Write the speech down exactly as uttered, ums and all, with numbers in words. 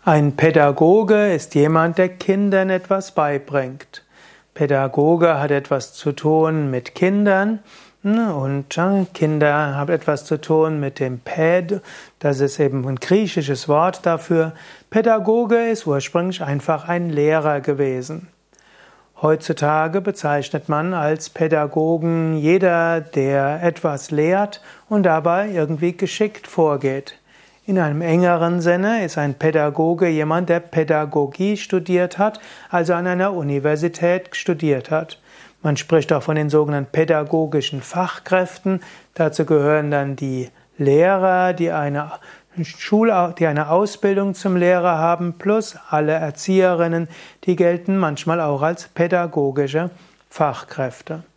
Ein Pädagoge ist jemand, der Kindern etwas beibringt. Pädagoge hat etwas zu tun mit Kindern und Kinder haben etwas zu tun mit dem Päd. Das ist eben ein griechisches Wort dafür. Pädagoge ist ursprünglich einfach ein Lehrer gewesen. Heutzutage bezeichnet man als Pädagogen jeder, der etwas lehrt und dabei irgendwie geschickt vorgeht. In einem engeren Sinne ist ein Pädagoge jemand, der Pädagogie studiert hat, also an einer Universität studiert hat. Man spricht auch von den sogenannten pädagogischen Fachkräften. Dazu gehören dann die Lehrer, die eine Schul, die eine Ausbildung zum Lehrer haben, plus alle Erzieherinnen, die gelten manchmal auch als pädagogische Fachkräfte.